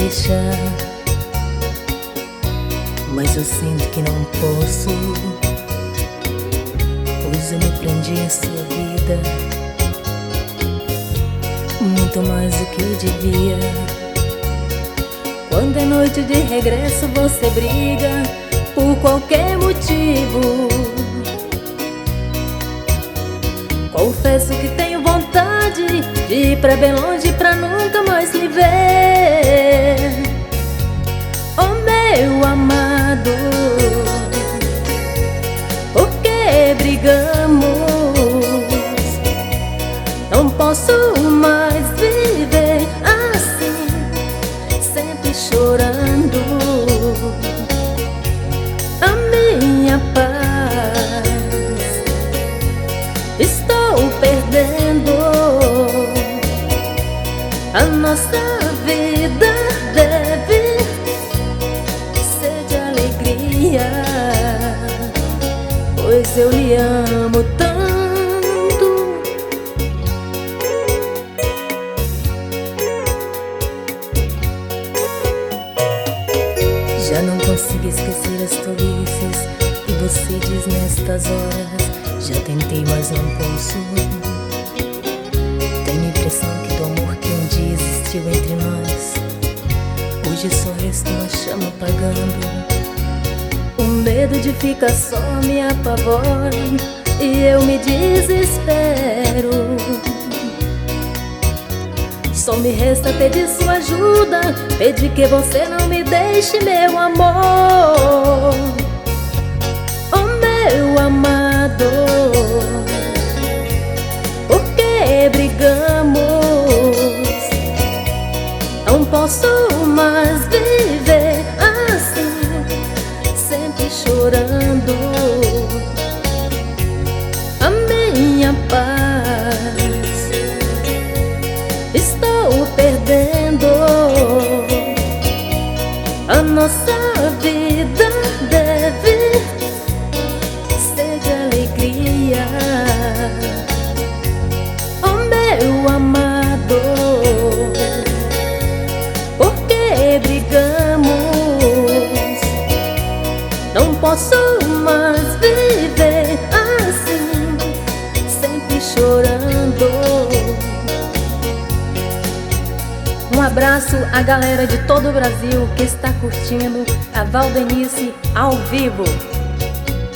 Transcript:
deixar, mas eu sinto que não posso, pois eu me prendi em sua vida muito mais do que eu devia. Quando é noite de regresso você briga por qualquer motivo. Confesso que tenho vontade de ir pra bem longe pra nunca mais me ver. Oh meu amado, por que brigamos? Não posso mais viver assim, sempre chorando. A minha paz estou perdendo. A nossa vida deve ser de alegria, pois eu lhe amo tanto. Já não consigo esquecer as tolices que você diz nestas horas. Já tentei, mas não posso. Tenho a impressão que do amor que um dia existiu entre nós, hoje só resta uma chama apagando. O medo de ficar só me apavora e eu me desespero. Só me resta pedir sua ajuda, pedir que você não me deixe, meu amor. Oh meu amado, por que brigamos? Não posso mais viver assim, sempre chorando. A minha paz estou perdendo. A nossa vida deve ser de alegria. Oh meu amado, por que brigamos? Não posso mais viver assim, sempre chorando. Um abraço à galera de todo o Brasil que está curtindo a Valdenice ao vivo.